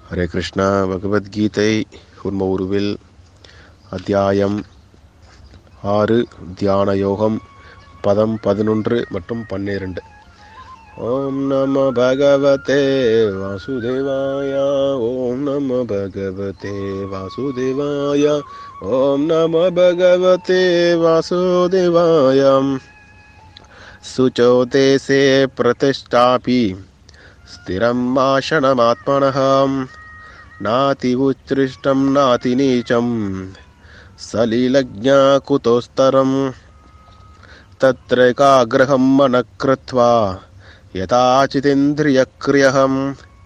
ஹரே கிருஷ்ணா. பகவத்கீதை உண்ம உருவில் அத்தியாயம் 6 தியான யோகம் பதம் 11 மற்றும் 12. ஓம் நம பகவதே வாசுதேவாய. ஓம் நம பகவதே வாசுதேவாய. ஓம் நம பகவதே வாசுதேவாய. சுச்சோதேசே பிரதிஷ்டாபி ஸ்திரம் ஆசனமாத்மனः நாதி உத்ருஷ்டம் நாதி நீச்சம் சலீலஜ்ஞா குதோஸ்தரம் தத்ரேகாக்ரஹம் மனः க்ருத்வா யதாசிதேந்திரியக்ரியஹம்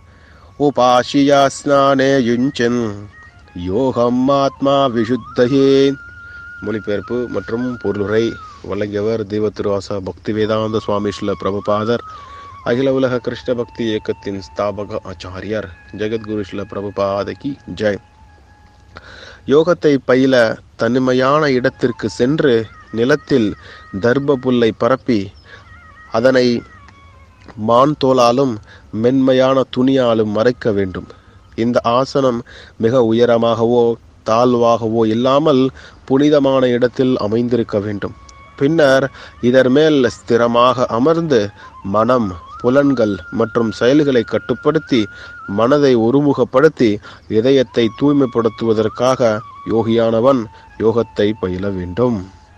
உபாசியா ஸ்நானே யுஞ்சின் யோகம் ஆத்மா விசுத்தயே. மொழிபெயர்ப்பு மற்றும் பொருளுரை வழங்கியவர் தெய்வத்திருவாச பக்தி வேதாந்த சுவாமி ஸ்ரீல பிரபுபாதர், அகில உலக கிருஷ்ண பக்தி இயக்கத்தின் ஸ்தாபக ஆச்சாரியர். ஜெகத்குரு ஸ்ரீல பிரபுபாதகி ஜெய். யோகத்தை பயில தனிமையான இடத்திற்கு சென்று நிலத்தில் தர்ப புல்லை பரப்பி அதனை மான் தோலாலும் மென்மையான துணியாலும் மறைக்க வேண்டும். இந்த ஆசனம் மிக உயரமாகவோ தாழ்வாகவோ இல்லாமல் புனிதமான இடத்தில் அமைந்திருக்க வேண்டும். பின்னர் இதன் மேல் ஸ்திரமாக அமர்ந்து மனம், புலன்கள் மற்றும் செயல்களை கட்டுப்படுத்தி மனதை ஒருமுகப்படுத்தி இதயத்தை தூய்மைப்படுத்துவதற்காக யோகியானவன் யோகத்தை பயில வேண்டும்.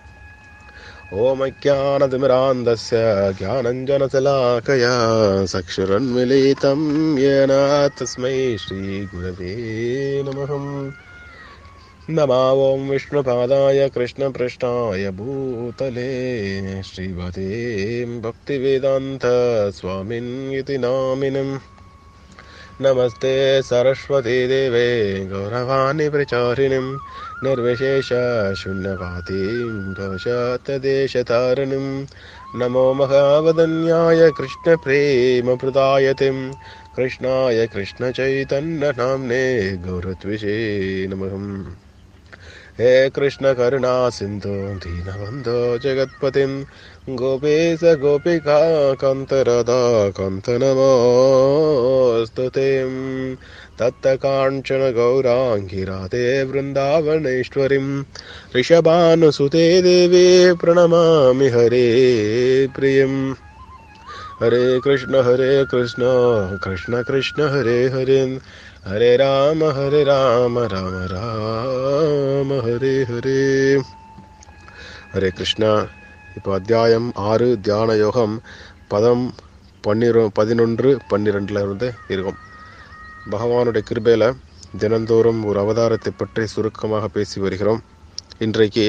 ஓம் அஜ்ஞானதிமிராந்தஸ்ய ஞானஞ்சனசலாகயா சக்ஷுரன்மிலிதம் யேன தஸ்மை ஸ்ரீ குரவே நமः. नमो ओं विष्णुपादाय कृष्णपृष्ठाय भूतले श्रीमते भक्तिवेदान्त स्वामिन्निति नामिनम्. नमस्ते सरस्वती देवे गौरवाणी प्रचारिणीं निर्विशेष शून्यवादीं दोषातदेशतारिणीं. नमो महावदन्याय कृष्णप्रेमप्रदायतिं कृष्णाय कृष्णचैतन्यनाम्ने गौरत्विषे नमः. हे कृष्ण करुणा सिन्धु दीनबन्धो जगत्पतिं गोपेश गोपिका कान्त राधा कान्त नमोऽस्तु ते. तप्तकाञ्चन गौराङ्गी राधे वृन्दावनेश्वरीं ऋषभानुसुते देवी प्रणमामि हरे प्रियम्. हरे कृष्ण कृष्ण कृष्ण हरे हरे हरे राम राम राम हरे हरे. ஹரே கிருஷ்ணா. இப்போ அத்தியாயம் 6 தியான யோகம் பதம் 11-12 இருந்து இருக்கும். பகவானுடைய கிருபையில தினந்தோறும் ஒரு அவதாரத்தை பற்றி சுருக்கமாக பேசி வருகிறோம். இன்றைக்கு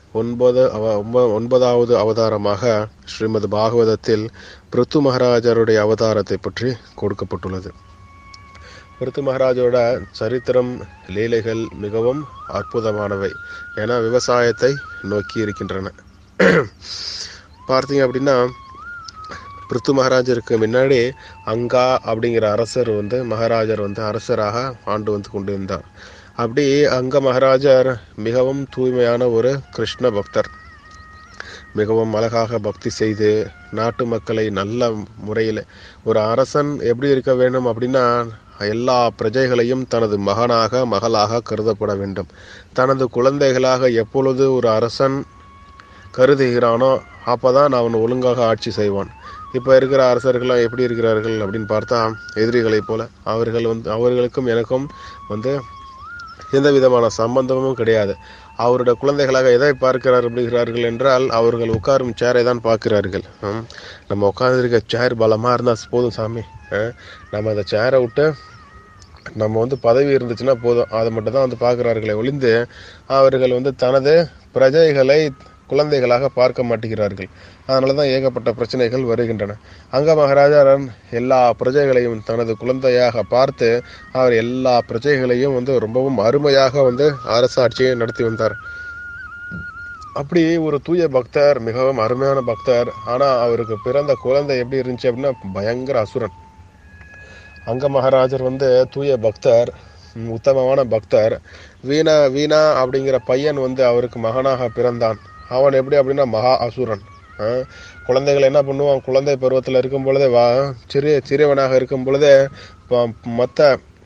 9வது அவதாரமாக ஸ்ரீமத் பாகவதத்தில் பிருத்து மகாராஜருடைய அவதாரத்தை பற்றி கொடுக்கப்பட்டுள்ளது. பிருத்து மகாராஜோட சரித்திரம், லீலைகள் மிகவும் அற்புதமானவை. ஏன்னா விவசாயத்தை நோக்கி இருக்கின்றன. பார்த்தீங்க பிருத்து மகாராஜருக்கு முன்னாடி அங்கா அப்படிங்கிற அரசர் மகாராஜர் அரசராக ஆண்டு கொண்டிருந்தார். அப்படி அங்க மகாராஜர் மிகவும் தூய்மையான ஒரு கிருஷ்ண பக்தர். மிகவும் அழகாக பக்தி செய்து நாட்டு மக்களை நல்ல முறையில், ஒரு அரசன் எப்படி இருக்க வேண்டும் அப்படின்னா எல்லா பிரஜைகளையும் தனது மகளாக கருதப்பட வேண்டும். தனது குழந்தைகளாக எப்பொழுது ஒரு அரசன் கருதுகிறானோ அப்போதான் அவன் ஒழுங்காக ஆட்சி செய்வான். இப்போ இருக்கிற அரசர்கள்லாம் எப்படி இருக்கிறார்கள் அப்படின்னு பார்த்தா எதிரிகளைப் போல. அவர்களுக்கும் எனக்கும் எந்த விதமான சம்பந்தமும் கிடையாது. அவருடைய குழந்தைகளாக எதை பார்க்கிறார்கள் என்றால் அவர்கள் உட்காரும் சேரை தான் பார்க்கிறார்கள். நம்ம உட்கார்ந்துருக்க சேர் பலமாக இருந்தால் போதும் சாமி, நம்ம அந்த சேரை விட்டு நம்ம பதவி இருந்துச்சுன்னா போதும், அதை மட்டும் தான் பார்க்கிறார்களே ஒழிந்து அவர்கள் தனது பிரஜைகளை குழந்தைகளாக பார்க்க மாட்டேங்கிறார்கள். அதனால தான் ஏகப்பட்ட பிரச்சனைகள் வருகின்றன. அங்க மகாராஜா எல்லா பிரஜைகளையும் தனது குழந்தையாக பார்த்து அவர் எல்லா பிரஜைகளையும் ரொம்பவும் அருமையாக அரசாட்சியை நடத்தி வந்தார். அப்படி ஒரு தூய பக்தர், மிகவும் அருமையான பக்தர். ஆனா அவருக்கு பிறந்த குழந்தை எப்படி இருந்துச்சு அப்படின்னா பயங்கர அசுரன். அங்க மகாராஜர் தூய பக்தர், உத்தமமான பக்தர். வீணா அப்படிங்கிற பையன் அவருக்கு மகனாக பிறந்தான். அவன் எப்படி அப்படின்னா மகா அசுரன். குழந்தைகள் என்ன பண்ணுவான், குழந்தை பருவத்தில் இருக்கும் பொழுதே சிறியவனாக இருக்கும் பொழுதே மற்ற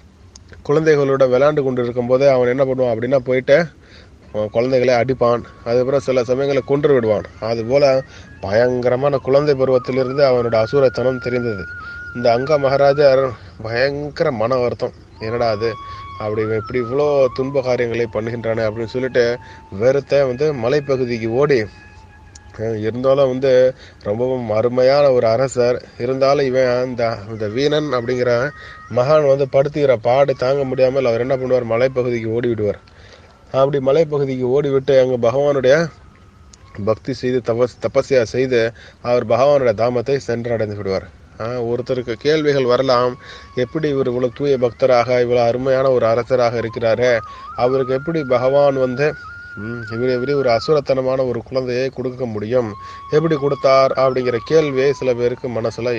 குழந்தைகளோட விளையாண்டு கொண்டு இருக்கும் போதே அவன் என்ன பண்ணுவான் அப்படின்னா போயிட்டு குழந்தைகளை அடிப்பான். அதுக்கப்புறம் சில சமயங்களை கொன்று விடுவான். அதுபோல பயங்கரமான குழந்தை பருவத்திலிருந்து அவனோட அசூரத்தனம் தெரிந்தது. இந்த அங்க மகாராஜர் பயங்கர மன வருத்தம், என்னடா அது அப்படி இப்படி இவ்வளோ துன்ப காரியங்களை பண்ணுகின்றானே அப்படின்னு சொல்லிட்டு வெறுத்த மலைப்பகுதிக்கு ஓடி, இருந்தாலும் ரொம்பவும் அருமையான ஒரு அரசர் இருந்தாலும் இவன் இந்த வீணன் அப்படிங்கிற மகான் படுத்துகிற பாடு தாங்க முடியாமல் அவர் என்ன பண்ணுவார், மலைப்பகுதிக்கு ஓடி விடுவார். அப்படி மலைப்பகுதிக்கு ஓடிவிட்டு அங்கே பகவானுடைய பக்தி செய்து தபஸ்யா செய்து அவர் பகவானுடைய தாமத்தை சென்றடைந்து விடுவார். ஒருத்தருக்கு கேள்விகள் வரலாம், எப்படி இவர் இவ்வளவு தூய பக்தராக இவ்வளவு அருமையான ஒரு அரசராக இருக்கிறாரு, அவருக்கு எப்படி பகவான் இவரு ஒரு அசுரத்தனமான ஒரு குழந்தையை கொடுக்க முடியும், எப்படி கொடுத்தார் அப்படிங்கிற கேள்வியை சில பேருக்கு மனசுல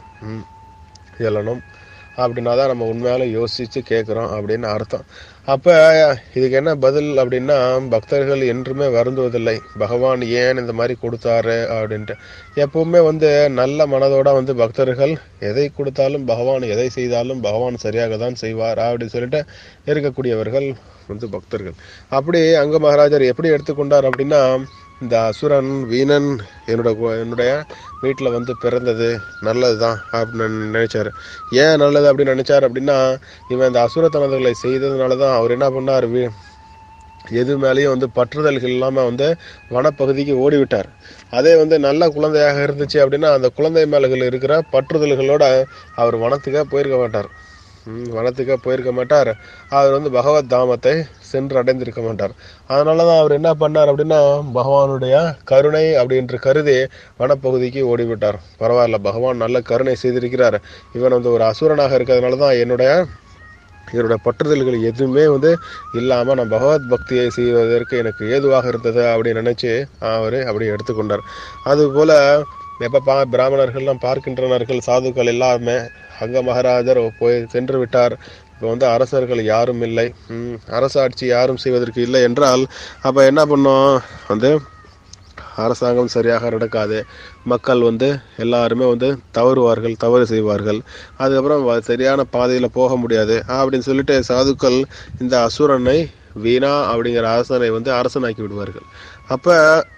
எழணும். அப்படின்னா தான் நம்ம உண்மையால யோசிச்சு கேட்குறோம் அப்படின்னு அர்த்தம். அப்ப இதுக்கு என்ன பதில் அப்படின்னா, பக்தர்கள் என்றுமே வருந்துவதில்லை, பகவான் ஏன் இந்த மாதிரி கொடுத்தாரு அப்படின்ட்டு. எப்பவுமே நல்ல மனதோட பக்தர்கள் எதை கொடுத்தாலும் பகவான், எதை செய்தாலும் பகவான் சரியாக தான் செய்வார் அப்படின்னு சொல்லிட்டு இருக்கக்கூடியவர்கள் பக்தர்கள். அப்படி அங்க மகாராஜர் எப்படி எடுத்துக்கொண்டார் அப்படின்னா, இந்த அசுரன் வீணன் என்னுடைய வீட்டில் பிறந்தது நல்லதுதான் அப்படின்னு நினைச்சாரு. ஏன் நல்லது அப்படின்னு நினைச்சாரு அப்படின்னா, இவன் இந்த அசுரத்தனங்களை செய்ததுனால தான் அவர் என்ன பண்ணார், எது மேலேயும் பற்றுதல்கள் இல்லாம வனப்பகுதிக்கு ஓடிவிட்டார். அதே நல்ல குழந்தையாக இருந்துச்சு அப்படின்னா அந்த குழந்தை மேலகள் இருக்கிற பற்றுதல்களோட அவர் வனத்துக்கே போயிருக்க மாட்டார். அவர் பகவத் தாமத்தை சென்று அடைந்திருக்க மாட்டார். அதனாலதான் அவர் என்ன பண்ணார் அப்படின்னா, பகவானுடைய கருணை அப்படின்ற கருதி வனப்பகுதிக்கு ஓடிவிட்டார். பரவாயில்ல, பகவான் நல்ல கருணை செய்திருக்கிறார், இவன் ஒரு அசுரனாக இருக்கிறதுனாலதான் என்னுடைய பற்றுதல்கள் எதுவுமே இல்லாம நான் பகவத் பக்தியை செய்வதற்கு எனக்கு ஏதுவாக இருந்தது அப்படின்னு நினைச்சு அவரு அப்படி எடுத்துக்கொண்டார். அது போல எப்ப பிராமணர்கள்லாம் பார்க்கின்றனர்கள், சாதுக்கள் எல்லாருமே அங்க மகாராஜர் போய் சென்று விட்டார், இப்போ அரசர்கள் யாரும் இல்லை, அரசாட்சி யாரும் செய்வதற்கு இல்லை என்றால் அப்ப என்ன பண்ணோம், அரசாங்கம் சரியாக நடக்காது, மக்கள் எல்லாருமே தவறு செய்வார்கள், அதுக்கப்புறம் சரியான பாதையில போக முடியாது அப்படின்னு சொல்லிட்டு சாதுக்கள் இந்த அசுரனை வீணா அப்படிங்கிற அரசனை அரசனாக்கி விடுவார்கள். அப்ப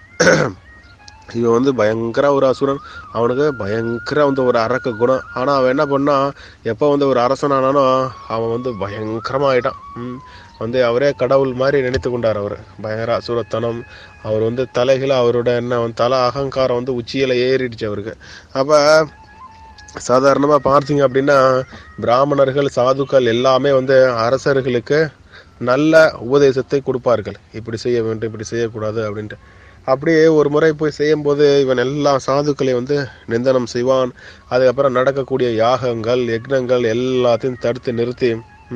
இவன் பயங்கர ஒரு அசுரன், அவனுக்கு பயங்கர ஒரு அரக்க குணம். ஆனா அவன் என்ன பண்ணா, எப்ப ஒரு அரசனானானோ அவன் பயங்கரமா ஆயிட்டான். அவரே கடவுள் மாதிரி நினைத்து கொண்டார். அவர் பயங்கர அசுரத்தனம், அவர் தலைகளை அவரோட என்ன தலை அகங்காரம் உச்சியில ஏறிடுச்சு அவருக்கு. அப்ப சாதாரணமா பார்த்தீங்க அப்படின்னா பிராமணர்கள் சாதுக்கள் எல்லாமே அரசர்களுக்கு நல்ல உபதேசத்தை கொடுப்பார்கள், இப்படி செய்ய வேண்டும், இப்படி செய்யக்கூடாது அப்படின்ட்டு. அப்படியே ஒரு முறை போய் செய்யும் போது இவன் எல்லா சாதுக்களையும் நிந்தனம் செய்வான். அதுக்கப்புறம் நடக்கக்கூடிய யாகங்கள் யக்னங்கள் எல்லாத்தையும் தடுத்து நிறுத்தி,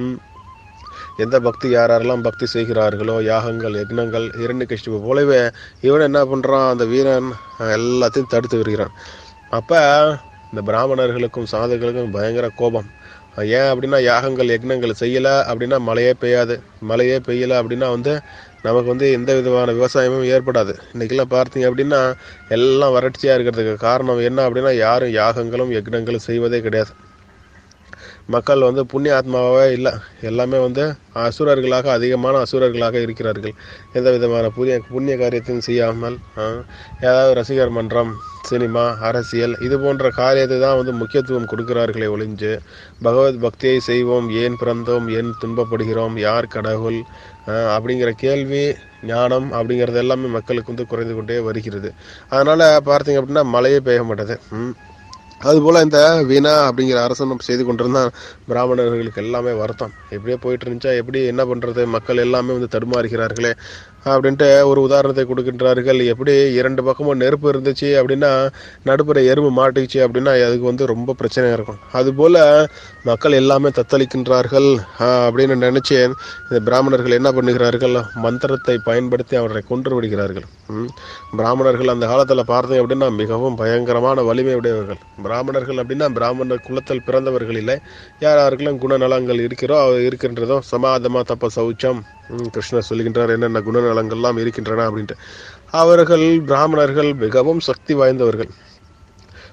எந்த பக்தி யாரெல்லாம் பக்தி செய்கிறார்களோ யாகங்கள் யக்னங்கள் இரண்யகசிபு போலவே இவன் என்ன பண்றான், அந்த வீரன் எல்லாத்தையும் தடுத்து வருகிறான். அப்ப இந்த பிராமணர்களுக்கும் சாதுக்களுக்கும் பயங்கர கோபம். ஏன் அப்படின்னா, யாகங்கள் யக்னங்கள் செய்யல அப்படின்னா மழையே பெய்யல அப்படின்னா நமக்கு எந்த விதமான விவசாயமும் ஏற்படாது. இன்னைக்கெல்லாம் பார்த்தீங்க அப்படின்னா எல்லாம் வறட்சியா இருக்கிறதுக்கு காரணம் என்ன அப்படின்னா, யாரும் யாகங்களும் யக்னங்களும் செய்வதே கிடையாது. மக்கள் புண்ணிய ஆத்மாவே இல்லை, எல்லாமே அசுரர்களாக, அதிகமான அசுரர்களாக இருக்கிறார்கள். எந்த விதமான புண்ணிய காரியத்தையும் செய்யாமல் ஏதாவது ரசிகர் மன்றம், சினிமா, அரசியல் இது போன்ற காரியத்தை தான் முக்கியத்துவம் கொடுக்கிறார்களே ஒழிஞ்சு, பகவத் பக்தியை செய்வோம், ஏன் பிறந்தோம், ஏன் துன்பப்படுகிறோம், யார் கடவுள் அப்படிங்கிற கேள்வி ஞானம் அப்படிங்கிறது எல்லாமே மக்களுக்கு குறைந்து கொண்டே வருகிறது. அதனால பார்த்தீங்க அப்படின்னா மழையே பெய்ய மாட்டேது. அதுபோல இந்த வீணா அப்படிங்கிற அரசன் செய்து கொண்டிருந்தான். பிராமணர்களுக்கு எல்லாமே வருத்தம், எப்படியே போயிட்டு இருந்துச்சா, எப்படி என்ன பண்றது, மக்கள் எல்லாமே தடுமாறுகிறார்களே அப்படின்ட்டு ஒரு உதாரணத்தை கொடுக்கின்றார்கள். எப்படி இரண்டு பக்கமும் நெருப்பு இருந்துச்சு அப்படின்னா நடுப்புற எறும்பு மாட்டிச்சு அப்படின்னா அதுக்கு ரொம்ப பிரச்சனையா இருக்கும். அதுபோல மக்கள் எல்லாமே தத்தளிக்கின்றார்கள் அப்படின்னு நினைச்சு இந்த பிராமணர்கள் என்ன பண்ணுகிறார்கள், மந்திரத்தை பயன்படுத்தி அவரை கொன்று விடுகிறார்கள். பிராமணர்கள் அந்த காலத்துல பார்த்தீங்க அப்படின்னா மிகவும் பயங்கரமான வலிமை உடையவர்கள். பிராமணர்கள் அப்படின்னா பிராமணர் குலத்தில் பிறந்தவர்கள் இல்லை, யாருக்கெல்லாம் குணநலங்கள் இருக்கின்றதோ சமாதமா தப்ப சௌச்சம், கிருஷ்ணர் சொல்லுகின்றார் என்னென்ன குணநலங்கள்லாம் இருக்கின்றன அப்படின்ட்டு. அவர்கள் பிராமணர்கள் மிகவும் சக்தி வாய்ந்தவர்கள்.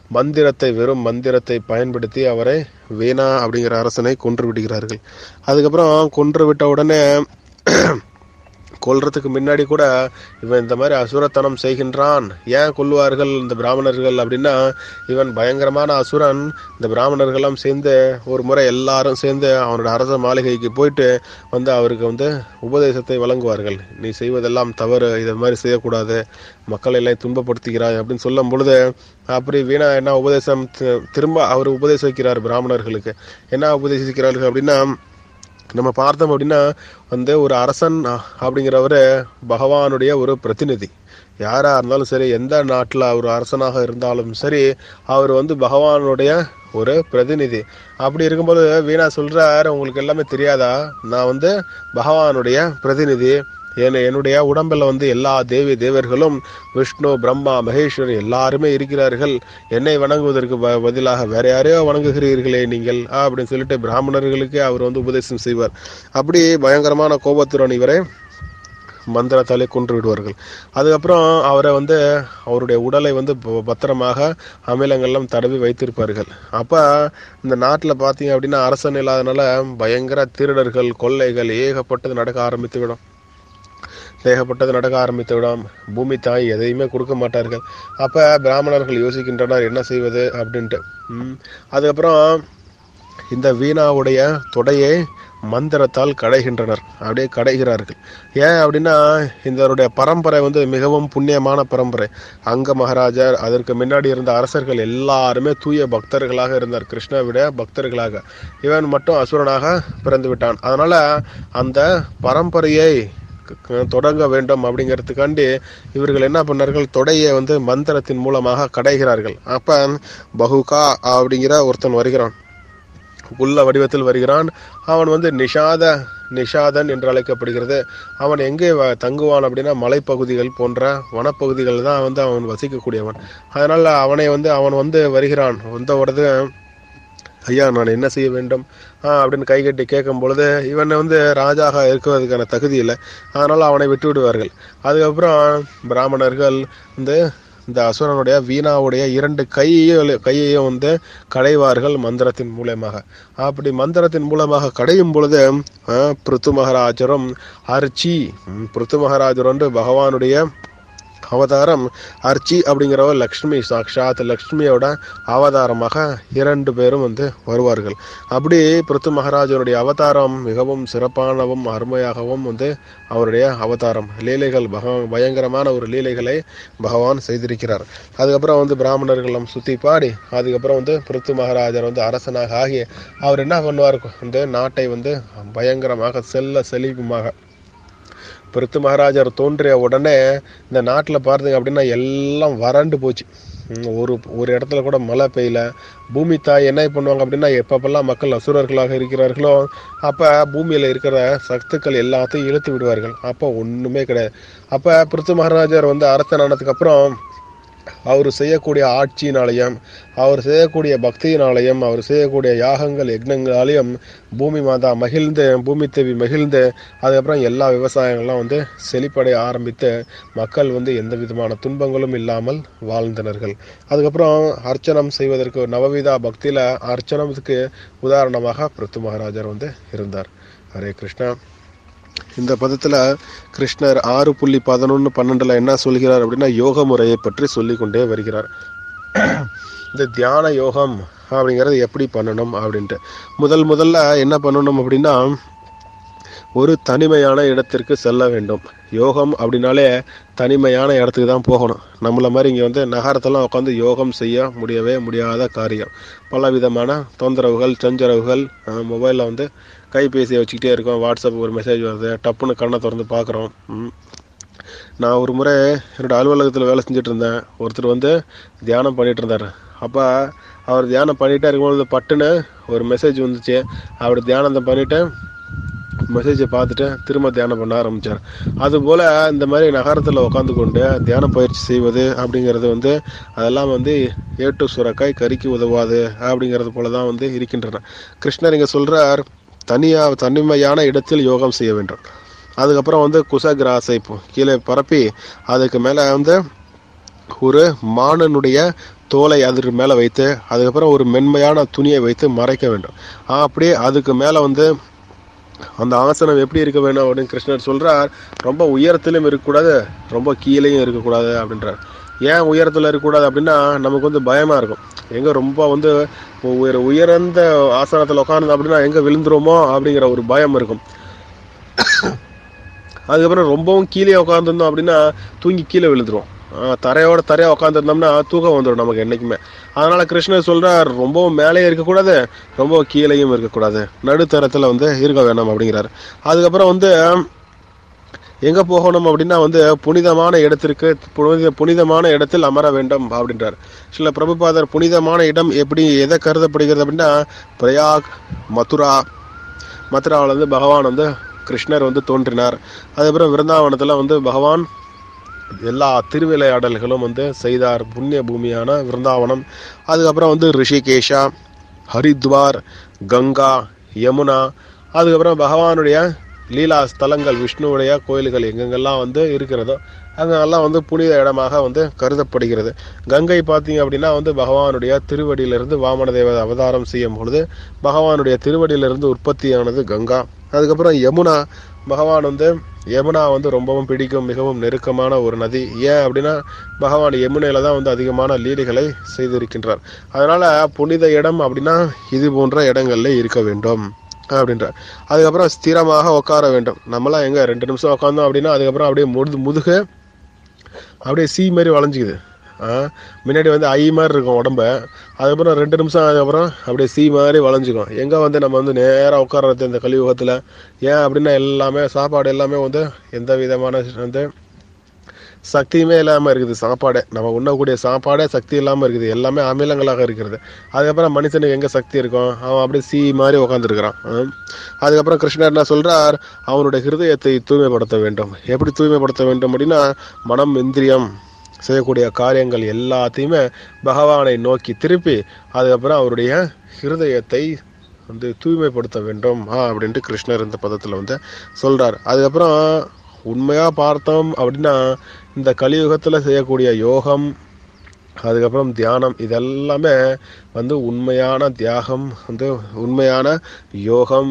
மந்திரத்தை வெறும் மந்திரத்தை பயன்படுத்தி அவரை வீணா அப்படிங்கிற அரசனை கொன்று விடுகிறார்கள். அதுக்கப்புறம் கொன்று விட்ட உடனே கொல்றதுக்கு முன்னாடி கூட இவன் இந்த மாதிரி அசுரத்தனம் செய்கின்றான், ஏன் கொல்லுவார்கள் இந்த பிராமணர்கள் அப்படின்னா, இவன் பயங்கரமான அசுரன். இந்த பிராமணர்கள்லாம் சேர்ந்து ஒரு முறை எல்லாரும் சேர்ந்து அவனோட அரச மாளிகைக்கு போயிட்டு வந்து அவருக்கு வந்து உபதேசத்தை வழங்குவார்கள். நீ செய்வதெல்லாம் தவறு, இதை மாதிரி செய்யக்கூடாது, மக்களை எல்லாம் துன்பப்படுத்துகிறாய் அப்படின்னு சொல்லும் பொழுது அப்படி வீணா என்ன உபதேசம் திரும்ப அவர் உபதேசிக்கிறார் பிராமணர்களுக்கு. என்ன உபதேசிக்கிறார்கள் அப்படின்னா, நம்ம பார்த்தோம் அப்படின்னா வந்து ஒரு அரசன் அப்படிங்கிறவரு பகவானுடைய ஒரு பிரதிநிதி. யாரா இருந்தாலும் சரி, எந்த நாட்டில் அவர் அரசனாக இருந்தாலும் சரி, அவர் வந்து பகவானுடைய ஒரு பிரதிநிதி. அப்படி இருக்கும்போது வீணா சொல்றார், உங்களுக்கு எல்லாமே தெரியாதா, நான் வந்து பகவானுடைய பிரதிநிதி, என்னுடைய உடம்பில் வந்து எல்லா தேவி தேவர்களும் விஷ்ணு பிரம்மா மகேஸ்வர் எல்லாருமே இருக்கிறார்கள், என்னை வணங்குவதற்கு பதிலாக வேற யாரையோ வணங்குகிறீர்களே நீங்கள் அப்படின்னு சொல்லிட்டு பிராமணர்களுக்கே அவர் வந்து உபதேசம் செய்வார். அப்படி பயங்கரமான கோபத்துடன் இவரை மந்திரத்தாலே கொன்று விடுவார்கள். அதுக்கப்புறம் அவரை வந்து அவருடைய உடலை வந்து பத்திரமாக அமிலங்கள்லாம் தடவி வைத்திருப்பார்கள். அப்போ இந்த நாட்டில் பார்த்தீங்க அப்படின்னா அரசன் இல்லாதனால பயங்கர திருடர்கள் கொள்ளைகள் ஏகப்பட்டது நடக்க ஆரம்பித்துவிடும். பூமி தாய் எதையுமே கொடுக்க மாட்டார்கள். அப்போ பிராமணர்கள் யோசிக்கின்றனர் என்ன செய்வது அப்படின்ட்டு. அதுக்கப்புறம் இந்த வீணாவுடைய தொடையை மந்திரத்தால் கடைகின்றனர், அப்படியே கடைகிறார்கள். ஏன் அப்படின்னா இதனுடைய பரம்பரை வந்து மிகவும் புண்ணியமான பரம்பரை. அங்க மகாராஜர் அதற்கு முன்னாடி இருந்த அரசர்கள் எல்லாருமே தூய பக்தர்களாக இருந்தார், கிருஷ்ணாவிட பக்தர்களாக. இவன் மட்டும் அசுரனாக பிறந்து விட்டான். அதனால அந்த பரம்பரையை தொடங்க வேண்டும் அப்படிங்கிறதுக்காண்டி இவர்கள் என்ன பண்ணார்கள், தொடையை வந்து மந்திரத்தின் மூலமாக கடைகிறார்கள். அப்ப பகுகா அப்படிங்கிற ஒருத்தன் வருகிறான், உள்ள வடிவத்தில் வருகிறான். அவன் வந்து நிஷாதன் என்று அழைக்கப்படுகிறது. அவன் எங்கே தங்குவான் அப்படின்னா மலைப்பகுதிகள் போன்ற வனப்பகுதிகள் தான் வந்து அவன் வசிக்கக்கூடியவன். அதனால அவன் வந்து வருகிறான். வந்த உடனே ஐயா நான் என்ன செய்ய வேண்டும் அப்படின்னு கைகட்டி கேட்கும் பொழுது இவன் வந்து ராஜாக இருக்கிறதுக்கான தகுதி இல்லை, அதனால அவனை விட்டு விடுவார்கள். அதுக்கப்புறம் பிராமணர்கள் இந்த அசுரனுடைய வீணாவுடைய 2 கையையும் வந்து கடைவார்கள் மந்திரத்தின் மூலமாக. அப்படி மந்திரத்தின் மூலமாக கடையும் பொழுது பிருத்து மகாராஜரும் பிருத்து மகாராஜர் வந்து பகவானுடைய அவதாரம். அர்ச்சி அப்படிங்கிறவர் லக்ஷ்மி, சாக்ஷாத் லக்ஷ்மியோட அவதாரமாக 2 பேரும் வந்து வருவார்கள். அப்படி பிருத்து மகாராஜனுடைய அவதாரம் மிகவும் சிறப்பானவும் அருமையாகவும் வந்து அவருடைய அவதாரம் லீலைகள் பயங்கரமான ஒரு லீலைகளை பகவான் செய்திருக்கிறார். அதுக்கப்புறம் வந்து பிராமணர்களும் சுத்தி பாடி அதுக்கப்புறம் வந்து பிருத்து மகாராஜர் வந்து அரசனாக ஆகி அவர் என்ன பண்ணுவார், இந்த நாட்டை வந்து பயங்கரமாக செழிப்புமாக பிருத்து மகாராஜர் தோன்றிய உடனே இந்த நாட்டில் பார்த்தீங்க அப்படின்னா எல்லாம் வறண்டு போச்சு. ஒரு இடத்துல கூட மழை பெய்யல. பூமி தாய் என்ன பண்ணுவாங்க அப்படின்னா எப்பப்பெல்லாம் மக்கள் அசுரர்களாக இருக்கிறார்களோ அப்போ பூமியில் இருக்கிற சத்துக்கள் எல்லாத்தையும் இழுத்து விடுவார்கள். அப்போ ஒன்றுமே கிடையாது. அப்போ பிருத்து மகாராஜர் வந்து அரசனானதுக்கு அப்புறம் அவர் செய்யக்கூடிய ஆட்சியினாலையும் அவர் செய்யக்கூடிய பக்தியினாலையும் அவர் செய்யக்கூடிய யாகங்கள் யக்னங்களாலையும் பூமி மாதா மகிழ்ந்து, பூமி தேவி மகிழ்ந்து அதுக்கப்புறம் எல்லா விவசாயங்கள்லாம் வந்து செழிப்படைய ஆரம்பித்து மக்கள் வந்து எந்த விதமான துன்பங்களும் இல்லாமல் வாழ்ந்தனர்கள். அதுக்கப்புறம் அர்ச்சனம் செய்வதற்கு நவவிதா பக்தியில அர்ச்சனத்துக்கு உதாரணமாக பிருத்து மகாராஜர் வந்து இருந்தார். ஹரே கிருஷ்ணா. இந்த பதத்துல கிருஷ்ணர் 6.11-12 என்ன சொல்கிறார் அப்படின்னா யோக முறையை பற்றி சொல்லி கொண்டே வருகிறார். இந்த தியான யோகம் அப்படிங்கிறது எப்படி பண்ணணும் அப்படின்ட்டு முதல்ல என்ன பண்ணணும் அப்படின்னா ஒரு தனிமையான இடத்திற்கு செல்ல வேண்டும். யோகம் அப்படின்னாலே தனிமையான இடத்துக்கு தான் போகணும். நம்மள மாதிரி இங்கே வந்து நகரத்தெல்லாம் உட்காந்து யோகம் செய்ய முடியாத காரியம். பல விதமான தொந்தரவுகள் சஞ்சரவுகள், மொபைலில் வந்து கைபேசியை வச்சுக்கிட்டே இருக்கோம், வாட்ஸ்அப் ஒரு மெசேஜ் வருது, டப்புன்னு கண்ணை திறந்து பார்க்குறோம். நான் ஒரு முறை என்னோடய அலுவலகத்தில் வேலை செஞ்சுட்டு இருந்தேன். ஒருத்தர் வந்து தியானம் பண்ணிகிட்டு இருந்தார். அப்போ அவர் தியானம் பண்ணிகிட்டே இருக்கும்போது பட்டுன்னு ஒரு மெசேஜ் வந்துச்சு. அவர் தியானத்தை பண்ணிவிட்டு மெசேஜை பார்த்துட்டு திரும்ப தியானம் பண்ண ஆரம்பித்தார். அதுபோல் இந்த மாதிரி நகரத்தில் உட்காந்து கொண்டு தியான பயிற்சி செய்வது அப்படிங்கிறது வந்து அதெல்லாம் வந்து ஏட்டு சுரக்காய் கறிக்கு உதவாது அப்படிங்கிறது போல தான் வந்து இருக்கின்றன. கிருஷ்ணர் இங்கே சொல்கிறார், தனிமையான இடத்தில் யோகம் செய்ய வேண்டும். அதுக்கப்புறம் வந்து குசகிராசை கீழே பரப்பி அதுக்கு மேலே வந்து ஒரு மானனுடைய தோலை அதற்கு மேலே வைத்து அதுக்கப்புறம் ஒரு மென்மையான துணியை வைத்து மறைக்க வேண்டும். அப்படியே அதுக்கு மேலே வந்து அந்த ஆசனம் எப்படி இருக்க வேணும் அப்படின்னு கிருஷ்ணர் சொல்றார். ரொம்ப உயரத்திலும் இருக்கக்கூடாது, ரொம்ப கீழேயும் இருக்கக்கூடாது அப்படின்றார். ஏன் உயரத்தில் இருக்கக்கூடாது அப்படின்னா நமக்கு வந்து பயமா இருக்கும். எங்க ரொம்ப வந்து ஒரு உயர்ந்த ஆசனத்தில் உட்காந்து அப்படின்னா எங்க விழுந்துருமோ அப்படிங்கிற ஒரு பயம் இருக்கும். அதுக்கப்புறம் ரொம்பவும் கீழே உட்காந்துருந்தோம் அப்படின்னா தூங்கி கீழே விழுந்துரும். தரையா உட்காந்துருந்தோம்னா தூக்கம் வந்துடும் நமக்கு என்னைக்குமே. அதனால கிருஷ்ணர் சொல்றார், ரொம்பவும் மேலேயும் இருக்கக்கூடாது, ரொம்ப கீழேயும் இருக்கக்கூடாது, நடுத்தரத்துல வந்து இருக்க வேணும் அப்படிங்கிறாரு. அதுக்கப்புறம் வந்து எங்க போகணும் அப்படின்னா வந்து புனிதமான இடத்திற்கு புனிதமான இடத்தில் அமர வேண்டும் அப்படின்றார். சில பிரபுபாதர் புனிதமான இடம் எப்படி எதை கருதப்படுகிறது அப்படின்னா பிரயாக், மதுராவில் வந்து பகவான் வந்து கிருஷ்ணர் வந்து தோன்றினார். அதுக்கப்புறம் விருந்தாவனத்தில் வந்து பகவான் எல்லா திருவிளையாடல்களும் வந்து செய்தார், புண்ணிய பூமியான விருந்தாவனம். அதுக்கப்புறம் வந்து ரிஷிகேஷா, ஹரித்வார், கங்கா, யமுனா, அதுக்கப்புறம் பகவானுடைய லீலா ஸ்தலங்கள், விஷ்ணுவுடைய கோயில்கள் எங்கெங்கெல்லாம் வந்து இருக்கிறதோ அங்கெல்லாம் வந்து புனித இடமாக வந்து கருதப்படுகிறது. கங்கை பார்த்தீங்க அப்படின்னா வந்து பகவானுடைய திருவடியிலிருந்து வாமனதேவ அவதாரம் செய்யும் பொழுது பகவானுடைய திருவடியிலிருந்து உற்பத்தியானது கங்கா. அதுக்கப்புறம் யமுனா, பகவான் வந்து யமுனா வந்து ரொம்பவும் பிடிக்கும், மிகவும் நெருக்கமான ஒரு நதி. ஏன் அப்படின்னா பகவான் யமுனையில தான் வந்து அதிகமான லீலைகளை செய்திருக்கின்றார். அதனால புனித இடம் அப்படின்னா இது போன்ற இடங்கள்ல இருக்க வேண்டும் அப்படின்றார். அதுக்கப்புறம் ஸ்திரமாக உட்கார வேண்டும். நம்மளாம் எங்க 2 நிமிஷம் உட்காந்தோம் அப்படின்னா அதுக்கப்புறம் அப்படியே முதுகு அப்படியே சி மாதிரி வளைஞ்சிக்குது. முன்னாடி வந்து ஐ மாதிரி இருக்கும் உடம்ப, அதுக்கப்புறம் 2 நிமிஷம் அதுக்கப்புறம் அப்படியே சி மாதிரி வளைஞ்சிக்கும். எங்கே வந்து நம்ம வந்து நேராக உட்கார்றது இந்த கலியுகத்தில். ஏன் அப்படின்னா எல்லாமே சாப்பாடு எல்லாமே வந்து எந்த விதமான வந்து சக்தியுமே இல்லாமல் இருக்குது. சாப்பாடே நம்ம உண்ணக்கூடிய சாப்பாடே சக்தி இல்லாமல் இருக்குது, எல்லாமே அமிலங்களாக இருக்கிறது. அதுக்கப்புறம் மனுஷனுக்கு எங்கே சக்தி இருக்கும்? அவன் அப்படியே சி மாதிரி உட்காந்துருக்கிறான். அதுக்கப்புறம் கிருஷ்ணர் என்ன சொல்றார், அவனுடைய ஹிருதயத்தை தூய்மைப்படுத்த வேண்டும். எப்படி தூய்மைப்படுத்த வேண்டும் அப்படின்னா மனம், இந்திரியம் செய்யக்கூடிய காரியங்கள் எல்லாத்தையுமே பகவானை நோக்கி திருப்பி அதுக்கப்புறம் அவருடைய ஹிருதயத்தை வந்து தூய்மைப்படுத்த வேண்டும் அப்படின்ட்டு கிருஷ்ணர் இந்த பதத்தில் வந்து சொல்றார். அதுக்கப்புறம் உண்மையா பார்த்தோம் அப்படின்னா இந்த கலியுகத்தில் செய்யக்கூடிய யோகம், அதுக்கப்புறம் தியானம், இதெல்லாமே வந்து உண்மையான தியாகம் வந்து உண்மையான யோகம்,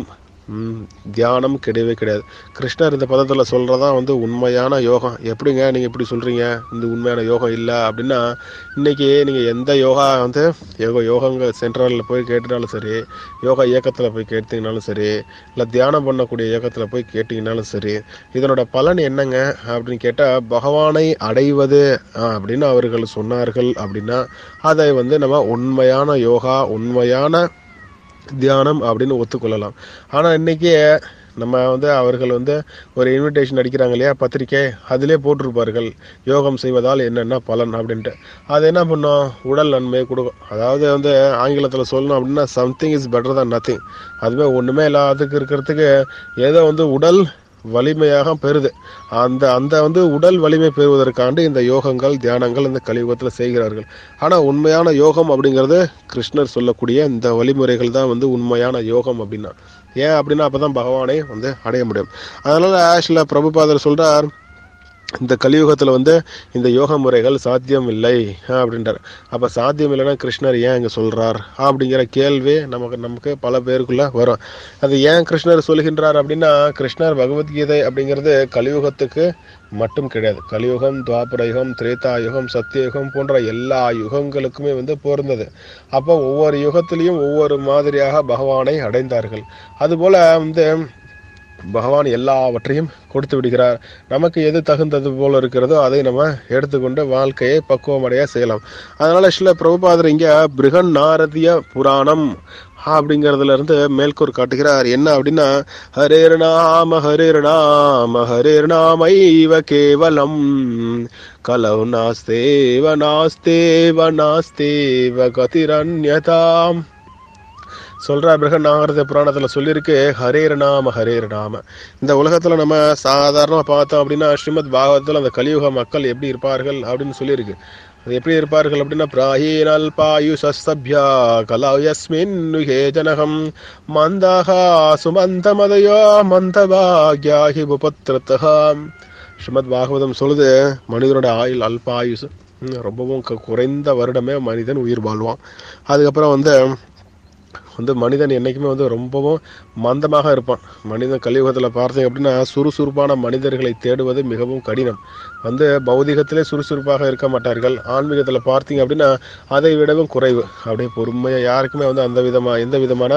தியானம் கிடையவே கிடையாது. கிருஷ்ணர் இந்த பதத்தில் சொல்றதா வந்து உண்மையான யோகம். எப்படிங்க நீங்க இப்படி சொல்றீங்க, இந்த உண்மையான யோகம் இல்லை அப்படின்னா இன்னைக்கு நீங்க எந்த யோகா வந்து யோகங்க சென்டரில் போய் கேட்டுனாலும் சரி, யோகா இயக்கத்தில் போய் கேட்டீங்கனாலும் சரி, இல்லை தியானம் பண்ணக்கூடிய இயக்கத்தில் போய் கேட்டீங்கனாலும் சரி, இதனோட பலன் என்னங்க அப்படின்னு கேட்டால் பகவானை அடைவது அப்படின்னு அவர்கள் சொன்னார்கள் அப்படின்னா அதை வந்து நம்ம உண்மையான யோகா, உண்மையான தியானம் அப்படின்னு ஒத்துக்கொள்ளலாம். ஆனால் இன்னைக்கு நம்ம வந்து அவர்கள் வந்து ஒரு இன்விடேஷன் அடிக்கிறாங்க இல்லையா, பத்திரிக்கை, அதிலே போட்டிருப்பார்கள் யோகம் செய்வதால் என்னென்ன பலன் அப்படின்ட்டு. அது என்ன பண்ணும், உடல் நன்மையை கொடுக்கும். அதாவது வந்து ஆங்கிலத்தில் சொல்லணும் அப்படின்னா something is better than nothing. அதுவே ஒன்றுமே இல்லாததுக்கு இருக்கிறதுக்கு ஏதோ வந்து உடல் வலிமையாக பெறுது. அந்த அந்த வந்து உடல் வலிமை பெறுவதற்காண்டு இந்த யோகங்கள், தியானங்கள் இந்த கலியுகத்தில் செய்கிறார்கள். ஆனால் உண்மையான யோகம் அப்படிங்கிறது கிருஷ்ணர் சொல்லக்கூடிய இந்த வழிமுறைகள் தான் வந்து உண்மையான யோகம் அப்படின்னா. ஏன் அப்படின்னா அப்பதான் பகவானை வந்து அடைய முடியும். அதனால சில பிரபுபாதர் சொல்றார், இந்த கலியுகத்தில் வந்து இந்த யோக முறைகள் சாத்தியம் இல்லை அப்படின்றார். அப்போ சாத்தியம் இல்லைன்னா கிருஷ்ணர் ஏன் இங்கே சொல்கிறார் அப்படிங்கிற கேள்வி நமக்கு பல பேருக்குள்ள வரும். அது ஏன் கிருஷ்ணர் சொல்கின்றார் அப்படின்னா கிருஷ்ணர் பகவத்கீதை அப்படிங்கிறது கலியுகத்துக்கு மட்டும் கிடையாது. கலியுகம், துவாபர யுகம், திரேதா யுகம், சத்தியயுகம் போன்ற எல்லா யுகங்களுக்குமே வந்து பொருந்தது. அப்போ ஒவ்வொரு யுகத்திலையும் ஒவ்வொரு மாதிரியாக பகவானை அடைந்தார்கள். அதுபோல வந்து பகவான் எல்லாவற்றையும் கொடுத்து விடுகிறார். நமக்கு எது தகுந்தது போல இருக்கிறதோ அதை நம்ம எடுத்துக்கொண்டு வாழ்க்கையை பக்குவமடைய செய்யலாம். அதனால சில பிரபுபாதர் இங்க பிருகன் நாரதிய புராணம் அப்படிங்கிறதுல இருந்து மேல்கோர் காட்டுகிறார். என்ன அப்படின்னா ஹரேர் நாம ஹரேர் நாம ஹரேர் நாமைவ கேவலம் கலௌ நாஸ்தேவ நாஸ்தேவ நாஸ்தேவ கதிரன்யதாம் சொல்ற பிருகன் நாரத புராணத்துல சொல்லியிருக்கு, ஹரேர் நாம ஹரேர் நாம. இந்த உலகத்துல நம்ம சாதாரணமா பார்த்தோம் அப்படின்னா ஸ்ரீமத் பாகவதத்துல அந்த கலியுக மக்கள் எப்படி இருப்பார்கள் அப்படின்னு சொல்லியிருக்கு. அது எப்படி இருப்பார்கள் அப்படின்னா பிராஹீனல் பாயுஷஸ்தப்யா கலாயஸ்மின் நுகே ஜனகம் மந்தஹா சுமந்த மதயோ மந்தபாக்யாஹி புபத்ரதஹா. ஸ்ரீமத் பாகவதம் சொல்லுது, மனிதனோட ஆயுள் அல்பாயுசு, ரொம்பவும் குறைந்த வருடமே மனிதன் உயிர் வாழ்வான். அதுக்கப்புறம் வந்து மனிதன் என்றைக்குமே ரொம்பவும் மந்தமாக இருப்பான். மனிதன் கலியுகத்தில் பார்த்தீங்க அப்படின்னா சுறுசுறுப்பான மனிதர்களை தேடுவது மிகவும் கடினம். பௌதிகத்திலே சுறுசுறுப்பாக இருக்க மாட்டார்கள். ஆன்மீகத்தில் பார்த்தீங்க அப்படின்னா அதை விடவும் குறைவு. அப்படியே பொறுமையாக யாருக்குமே எந்த விதமான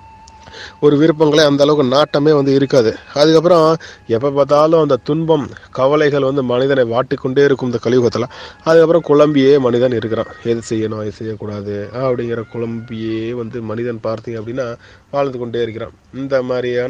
ஒரு விருப்பங்களே அந்த அளவுக்கு நாட்டமே இருக்காது. அதுக்கப்புறம் எப்போ பார்த்தாலும் அந்த துன்பம் கவலைகள் மனிதனை வாட்டிக்கொண்டே இருக்கும் இந்த கலியுகத்தில். அதுக்கப்புறம் குழம்பியே மனிதன் இருக்கிறான். எது செய்யணும் எது செய்யக்கூடாது அப்படிங்கிற குழம்பியே மனிதன் பார்த்தீங்க அப்படின்னா வாழ்ந்து கொண்டே இருக்கிறான். இந்த மாதிரியான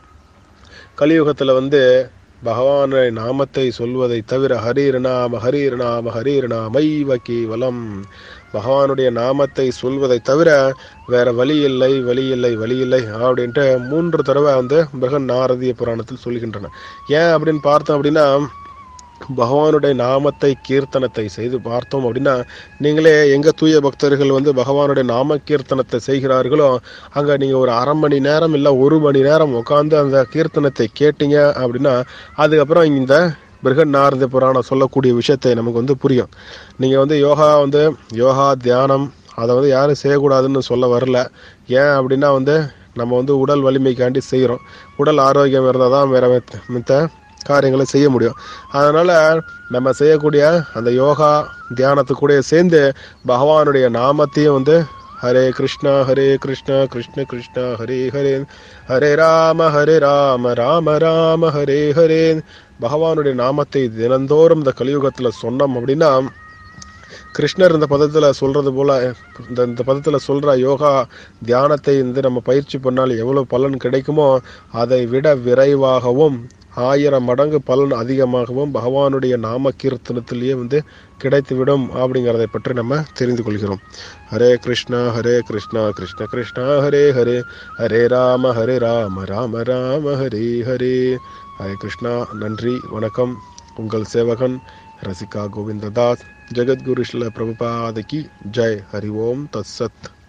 கலியுகத்தில் பகவானுடைய நாமத்தை சொல்வதை தவிர ஹரீர் நாம ஹரீர் நாம ஹரீர் நாமை வலம், பகவானுடைய நாமத்தை சொல்வதை தவிர வேற வழி இல்லை வழி இல்லை வழி இல்லை அப்படின்ட்டு 3 தடவை பிரகன் நாரதிய புராணத்தில் சொல்கின்றன. ஏன் அப்படின்னு பார்த்தோம் அப்படின்னா பகவானுடைய நாமத்தை கீர்த்தனத்தை செய்து பார்த்தோம் அப்படின்னா, நீங்களே எங்க தூய பக்தர்கள் பகவானுடைய நாம கீர்த்தனத்தை செய்கிறார்களோ அங்க நீங்க ஒரு அரை மணி நேரம் இல்லை 1 மணி நேரம் உட்காந்து அந்த கீர்த்தனத்தை கேட்டீங்க அப்படின்னா அதுக்கப்புறம் இந்த பிருகன் நாரத புராணம் சொல்லக்கூடிய விஷயத்தை நமக்கு புரியும். நீங்க யோகா தியானம் அதை யாரும் செய்யக்கூடாதுன்னு சொல்ல வரல. ஏன் அப்படின்னா நம்ம உடல் வலிமைக்காண்டி செய்கிறோம். உடல் ஆரோக்கியம் இருந்தால் தான் வேற மித்த காரியங்களை செய்ய முடியும். அதனால நம்ம செய்யக்கூடிய அந்த யோகா தியானத்து கூட சேர்ந்து பகவானுடைய நாமத்தையும் ஹரே கிருஷ்ணா கிருஷ்ண கிருஷ்ணா ஹரே ஹரே, ஹரே ராம ராம ராம ஹரே ஹரே, பகவானுடைய நாமத்தை தினந்தோறும் இந்த கலியுகத்தில் சொன்னோம் அப்படின்னா கிருஷ்ணர் இந்த பதத்தில் சொல்றது போல இந்த பதத்தில் சொல்ற யோகா தியானத்தை நம்ம பயிற்சி பண்ணால் எவ்வளவு பலன் கிடைக்குமோ அதை விட விரைவாகவும் 1000 மடங்கு பலன் அதிகமாகவும் பகவானுடைய நாம கீர்த்தனத்திலேயே கிடைத்துவிடும் அப்படிங்கிறதை பற்றி நம்ம தெரிந்து கொள்கிறோம். ஹரே கிருஷ்ணா கிருஷ்ண கிருஷ்ணா ஹரே ஹரே, ஹரே ராம ராம ராம ஹரே ஹரே. ஹரே கிருஷ்ணா. நன்றி, வணக்கம். உங்கள் சேவகன் ரசிகா கோவிந்ததாஸ். ஜெகத்குரு ஸ்ரீல பிரபுபாத கி ஜெய். ஹரி ஓம் தத் சத்.